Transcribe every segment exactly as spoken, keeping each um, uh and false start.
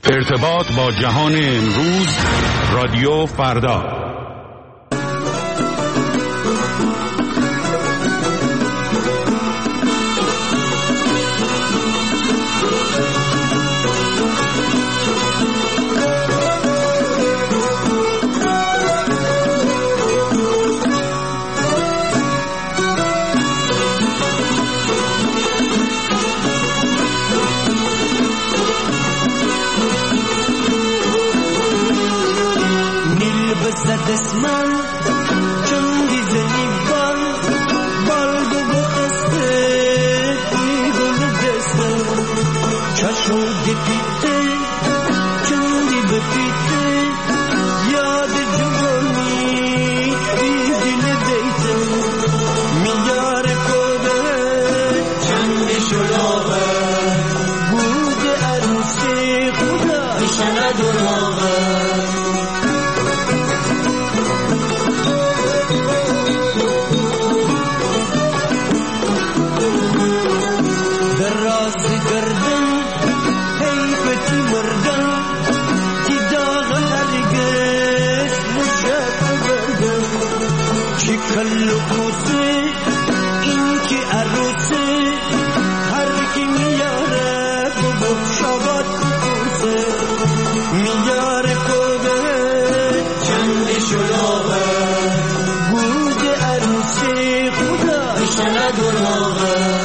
ارتباط با جهان امروز، رادیو فردا. دستمال چون دیزنی بال بال دو بخسته ای گل دسته چشم دی پیته چون دی بپیته یاد جوانی دی دل دیته میار کده چندی شلوغه بود عروسی خدا ایشالا دروغه کلو کوسه این که عروسه هر کی میاره بگو شبات کوسه میاره کده چندی شلوغه بود عروسی خدا ایشالا دروغه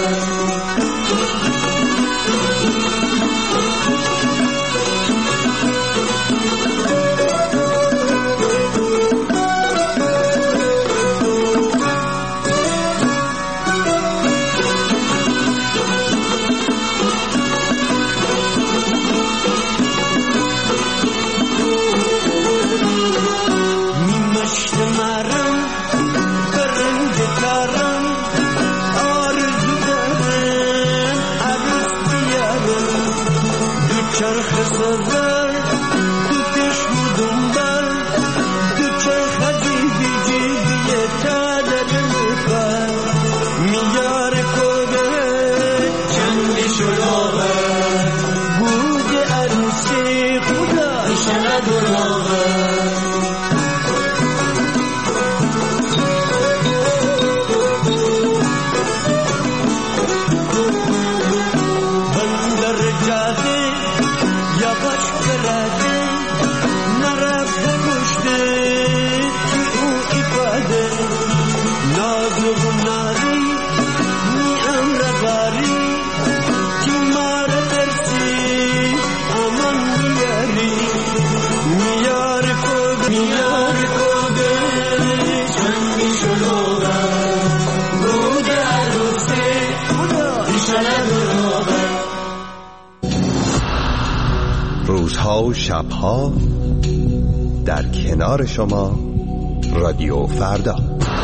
روزها و شبها در کنار شما، رادیو فردا.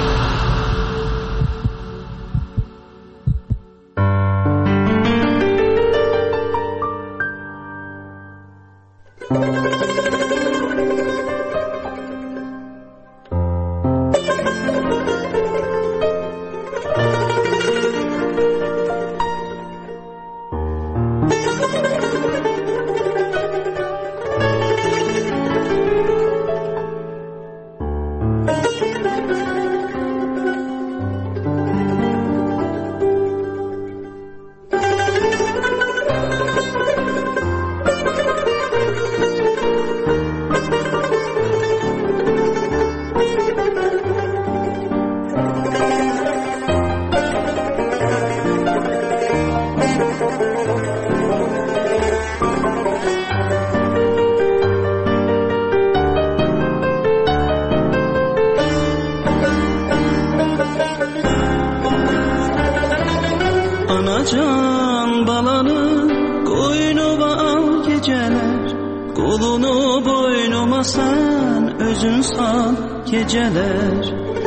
Anacan balanı koynuma al geceler, kolunu boynuma sen özün sal geceler.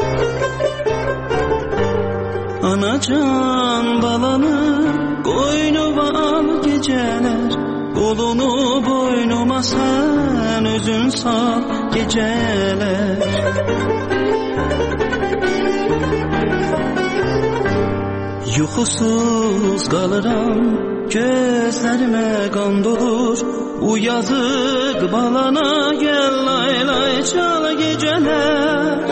Anacan balanı koynuma al geceler, kolunu boynuma sen özün sal geceler. Yuxusuz qalıram gözlərimə qan dolur. Bu yazıq balana gəl lay lay çal gecələr.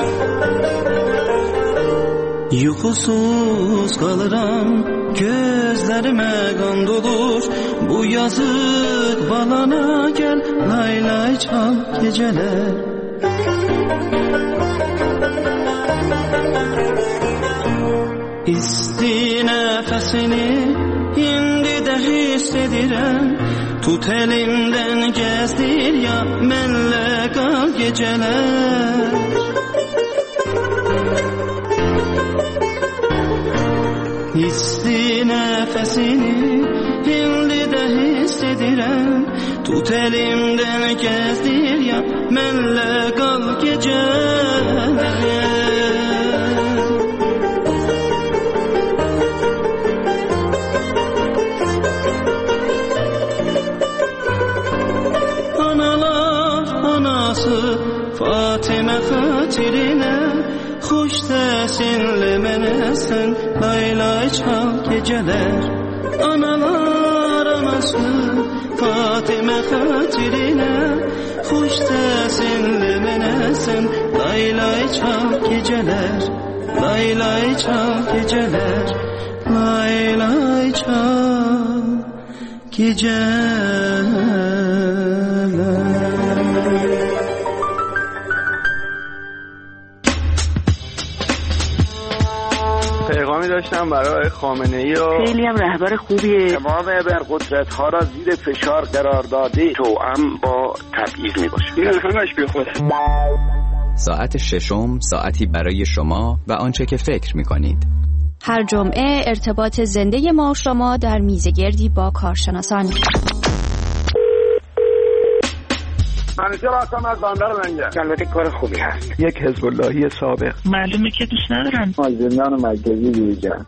Yuxusuz qalıram, gözlərimə qan dolur. Bu yazıq balana gəl lay lay çal gecələr. İsti nəfəsini indi də hiss edirəm. Tut elimdən gəzdir ya mənlə qal gecələr. İsti nəfəsini indi də hiss edirəm. Tut elimdən gəzdir ya mənlə qal gecələr. Fatimə xatirinə xoş səsinlə mənə sən lay lay çal gecələr. Analar anası Fatimə xatirinə xoş səsinlə mənə sən lay lay çal gecələr. Lay lay çal gecələr. Lay lay çal gecələr. پیغامی داشتم برای خامنه‌ای و خیلی هم رهبر خوبیه. تمام ابرقدرت‌ها را زیر فشار قرار داده توأم با تبعیض میباشه. این همش بیخوده. ساعت ششم ساعتی برای شما و آنچه که فکر میکنید. هر جمعه ارتباط زنده ما و شما در میزگردی با کارشناسان. منیجر هستم از بندر منگه. البته کار خوبی هست. یک حزب اللهی سابق. معلومه که دوست ندارن. از زندان مرکزی بیرون.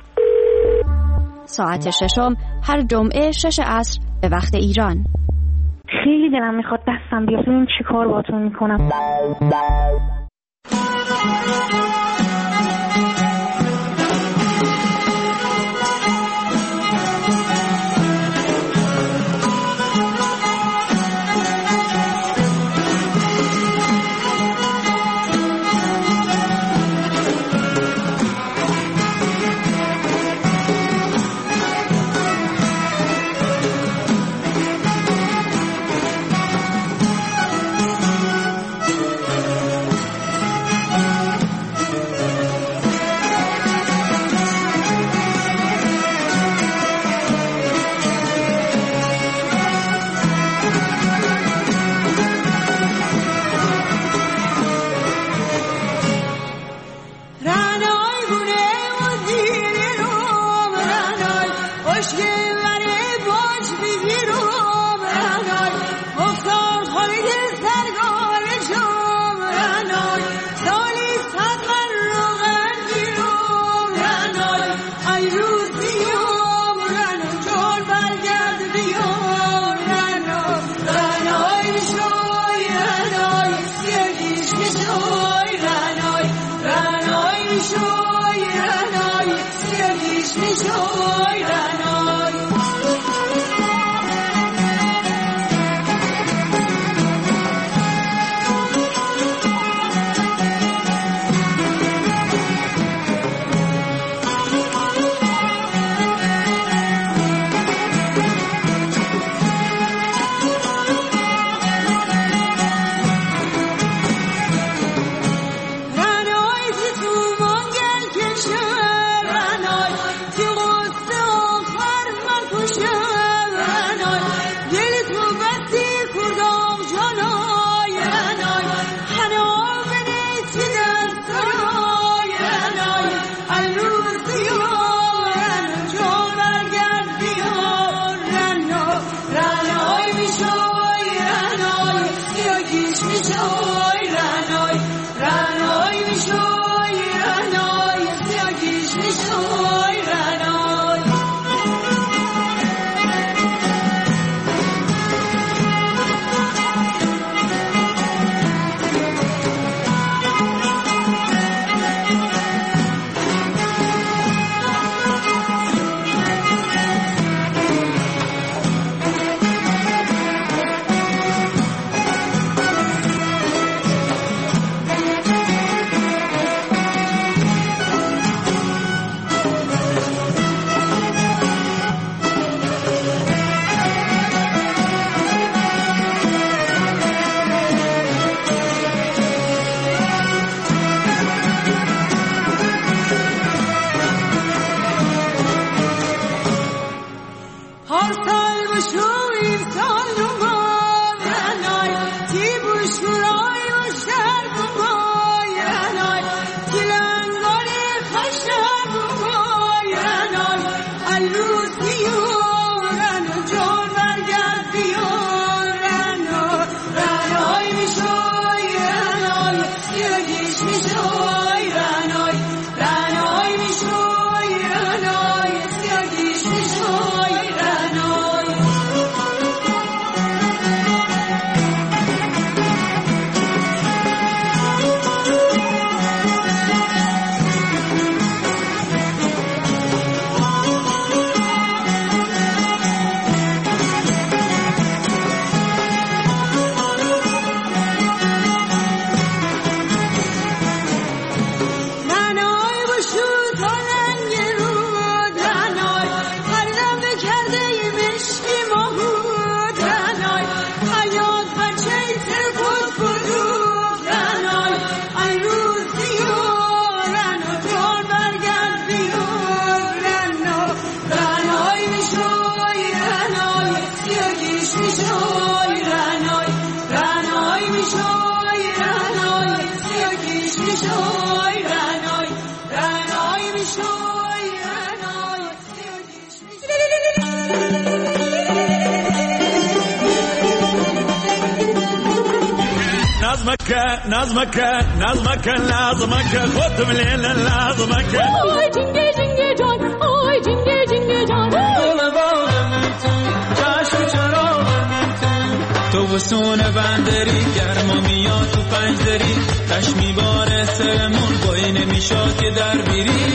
ساعت ششم هر جمعه شش عصر به وقت ایران. خیلی دلم میخواد دستم بیاد ببینم چی کار باهاتون میکنم. رنای تو منگل کشور رنای تو میشوی رنای رنای میشوی رنای سیاکیش میشوی رنای رنای میشوی رنای سیاکیش نظمك نظمك نظمك لازمك خد من لازمك آی جنگه جنگه جان آی جنگه جنگه جان تو وسون بندری گرما میاد تو پنجدری تش میباره سرمون بایی نمیشاد که در بیری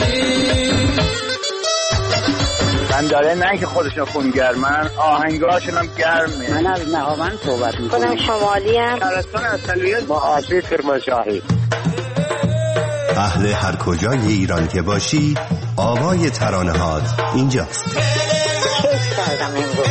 بنداره نه که خودشون خونگرمن آهنگاشون هم گرمه. من از نهاوند صحبت میکنم. خودم شمالی ام. شهرستان اصلیت با آبی کرمانشاهی. اهل هر کجای ایران که باشی آوای ترانه هات اینجاست. کیف کردم امروز.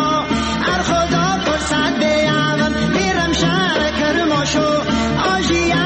شهر کرماشو آجی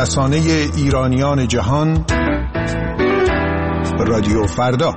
رسانه ایرانیان جهان، رادیو فردا.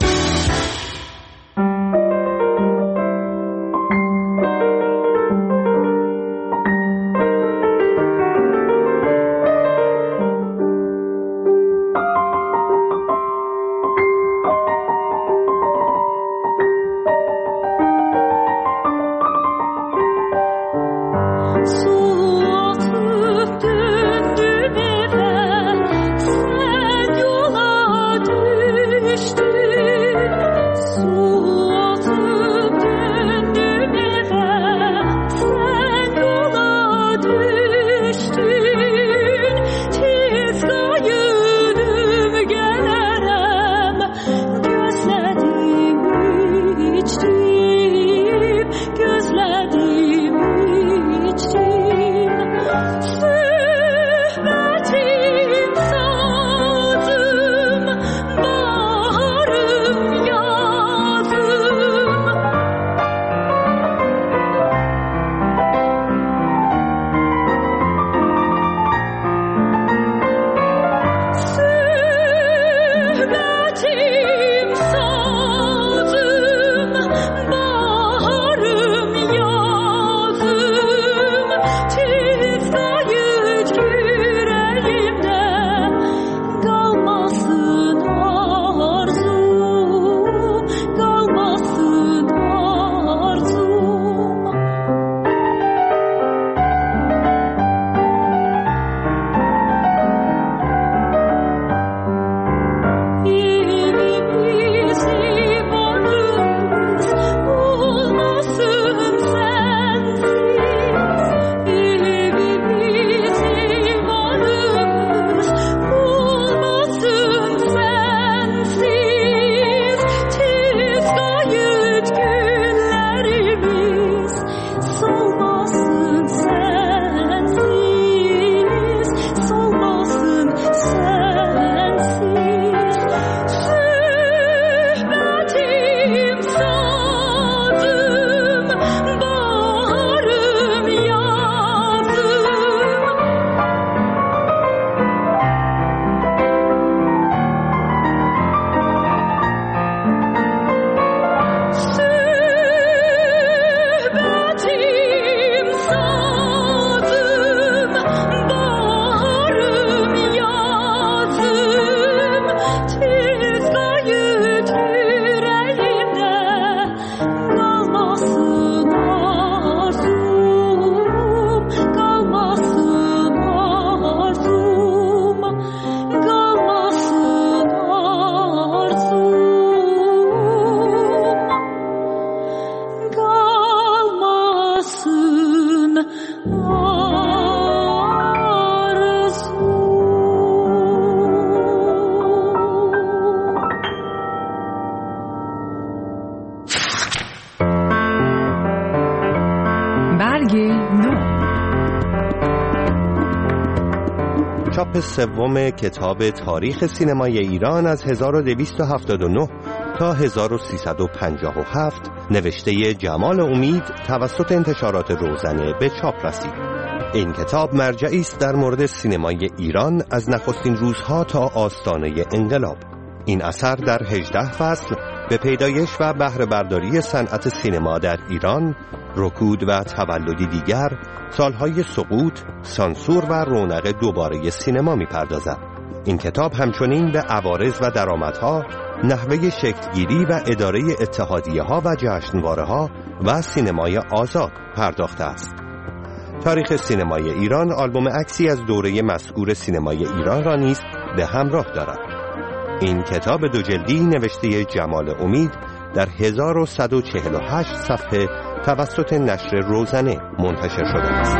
چاپ سوم کتاب تاریخ سینمای ایران از هزار و دویست و هفتاد و نه تا هزار و سیصد و پنجاه و هفت نوشته جمال امید توسط انتشارات روزنه به چاپ رسید. این کتاب مرجعی است در مورد سینمای ایران از نخستین روزها تا آستانه انقلاب. این اثر در هجده فصل به پیدایش و بهره برداری صنعت سینما در ایران، رکود و تولدی دیگر، سالهای سقوط، سانسور و رونق دوباره سینما می‌پردازد. این کتاب همچنین به عوارض و درآمدها، نحوه شکلگیری و اداره اتحادیه‌ها و جشنواره‌ها و سینمای آزاد پرداخته است. تاریخ سینمای ایران آلبوم عکسی از دوره مذکور سینمای ایران را نیز به همراه دارد. این کتاب دو جلدی نوشته جمال امید در هزار و صد و چهل و هشت صفحه توسط نشر روزنه منتشر شده است.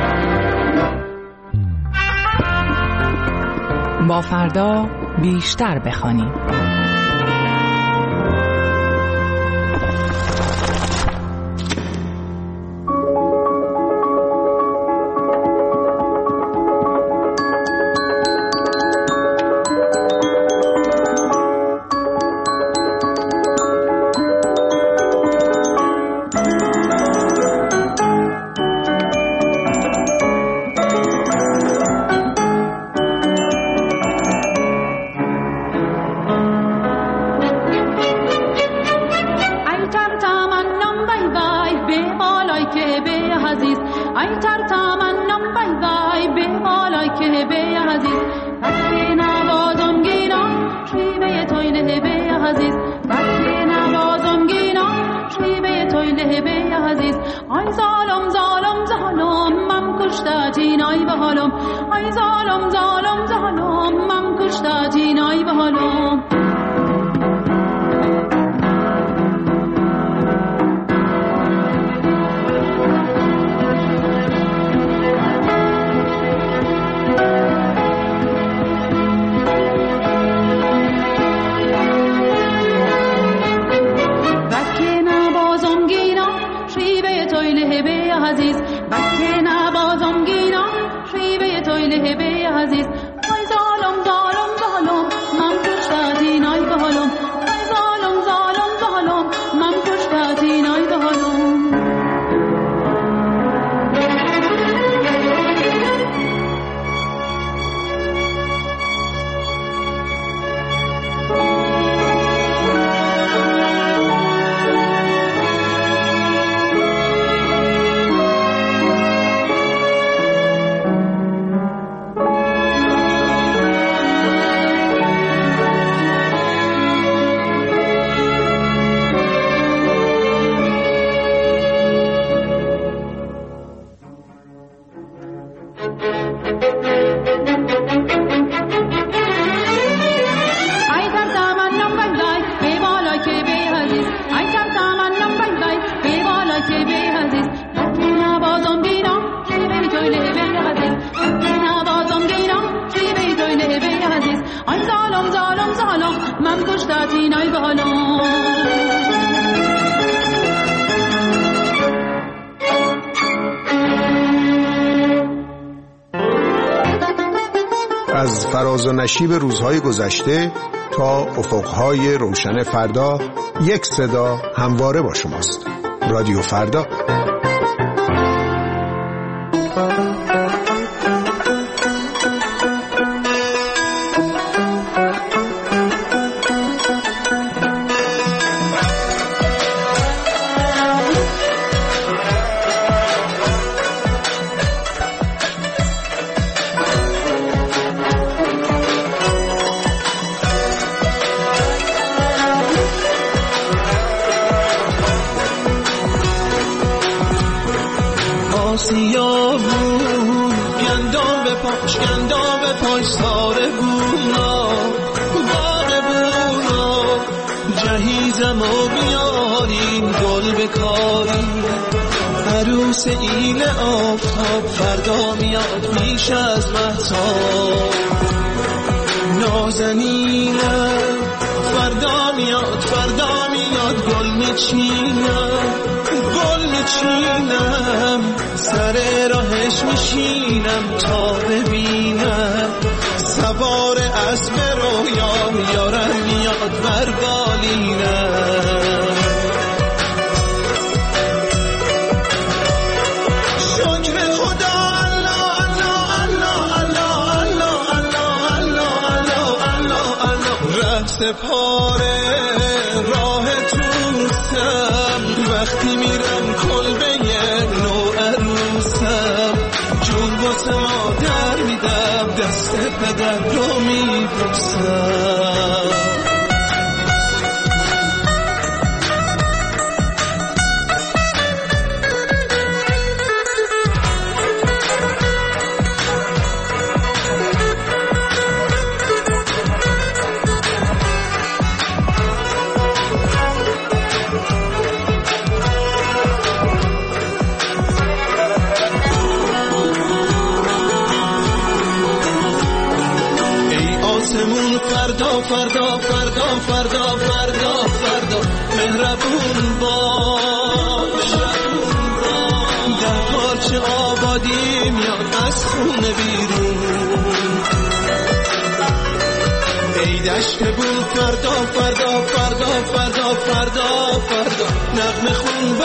با فردا بیشتر بخوانیم. وقتی نوازم گینا شیوه توی لهبه عزیز وقتی نوازم گینا شیوه توی لهبه عزیز آی ظالم ظالم ظالم من کشتاتین آی به حالم آی ظالم ظالم ظالم من کشتاتین آی به حالم عزیز بکه نبازم گینا شیوه توی لهبه عزیز آی ظالم ظالم ظالم من کشتاتین آی به حالم آی ظالم ظالم ظالم من کشتاتین آی به حالم از فراز و نشیب روزهای گذشته تا افقهای روشن فردا یک صدا همواره با شماست. رادیو فردا. سیاهون گندام به پاش گندام به پاش ساره بونا باغ بونا جهیزم و بیاریم گل بکاریم عروس ایل آفتاب فردا میاد پیش از مهتاب نازنینم فردا میاد فردا میاد گل میچینم گل میچینم سر راهش میشینم تا ببینم سوار اسب رویام یارم میاد بر بالینم شکر خدا الله الله الله الله الله الله الله الله رفت پاره راه توستم وقتی میرم کلبه نو عروسم جون واسه مادر میدم دست پدر رو میبوسم فردا فردا فردا فردا فردا فردا مهربون باش در پارچه آبادی میاد از خونه بیرون ای دشت بود فردا فردا فردا فردا فردا فردا نغمه خون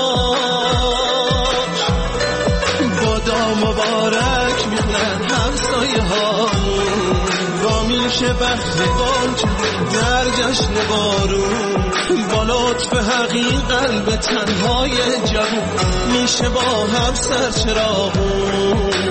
باش بادا مبارک میخونن همسایه هامون با میشه بخت بانج در جشن بارون با لطف حقیق قلب تنهای جوون میشه با هم سر چراغون